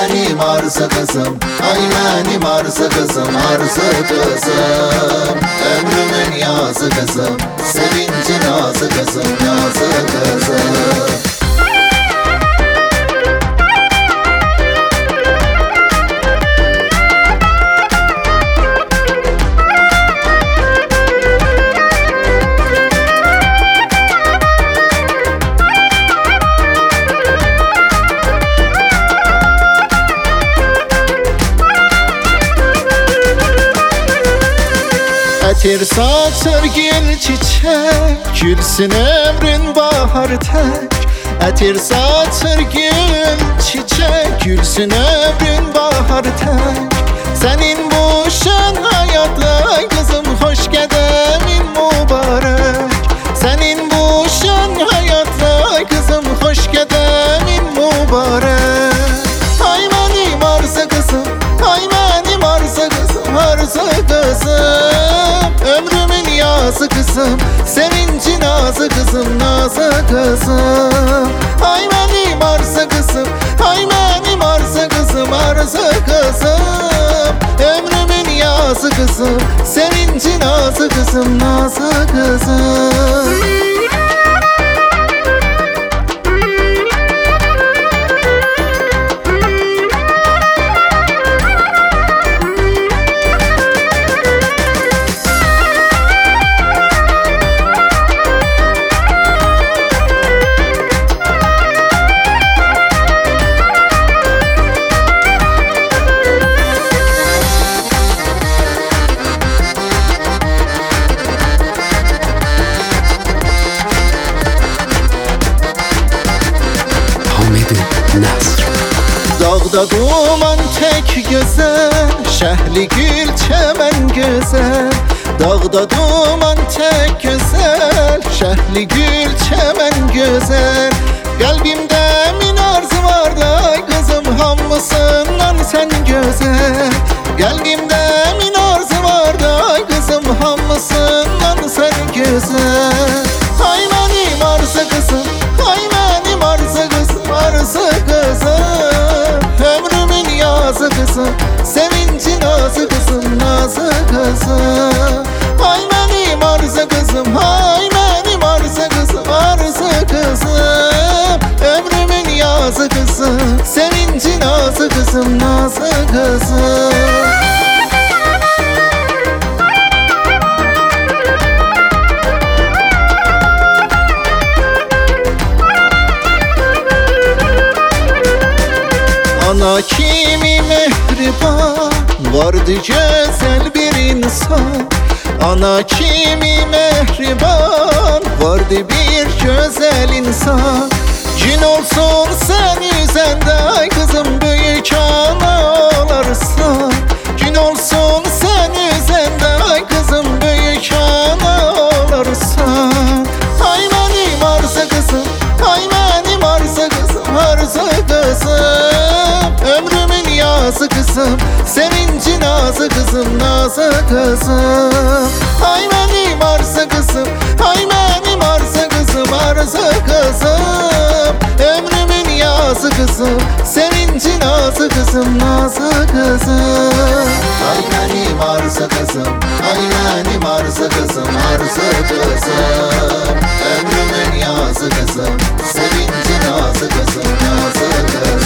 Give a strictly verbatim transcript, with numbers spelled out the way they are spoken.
benim arzu kızım, ay benim arzu kızım, arzu kızım. Ömrümün yazı kızım, sevinci nazı kızım, yazı kızım. Ətir saçır gül çiçek, gülsün ömrün bahar tek. Ətir saçır gül çiçek, gülsün ömrün bahar tek. Senin bu şen hayatla kızım, hoş qədemin mübarek. Senin bu şen hayatla kızım, hoş qədemin mübarek. Ay benim arzu kızım, ay benim arzu kızım, arzu kızım. Ömrümün yazı kızım, sevinci nazı kızım, nazı kızım. Ay benim arzu kızım, ay benim arzu kızım, arzu kızım. Ömrümün yazı kızım, sevinci nazı kızım, nazı kızım. Dağda duman tek güzel, şehli gül çemen güzel. Dağda duman tek güzel, şehli gül çemen güzel. Kalbimde min arzu var da kızım, hamısından sen güzel. Kalbimde min arzu var da kızım, hamısından sen güzel. Ay benim arzu kızım, ay benim arzu kızım, arzu kızım. Ömrümün yazı kızım, sevinci nazı kızım, nazı kızım. Ay benim arzu kızım, ay benim arzu kızım, arzu kızım. Ömrümün yazı kızım, sevinci nazı kızım, nazı kızım. Ana kimi mehriban, vardı güzel bir insan. Ana kimi mehriban, vardı bir güzel insan. Gün olsun sen üzende kızım, büyük ana olarsan. Gün olsun sen üzende kızım, büyük ana olarsan. Ay benim arzu kızım, ay benim arzu kızım, arzu kızım. Ömrümün yazı kızım, sevinci nazı kızım, nazı kızım. Ay benim arzu kızım, ay benim arzu kızım, arzu kızım. Ömrümün yazı kızım, sevinci nazı kızım, nazı kızım. Ay benim arzu kızım, ay benim arzu kızım, arzu kızım. Ömrümün yazı kızım, sevinci nazı kızım, yazı kızım.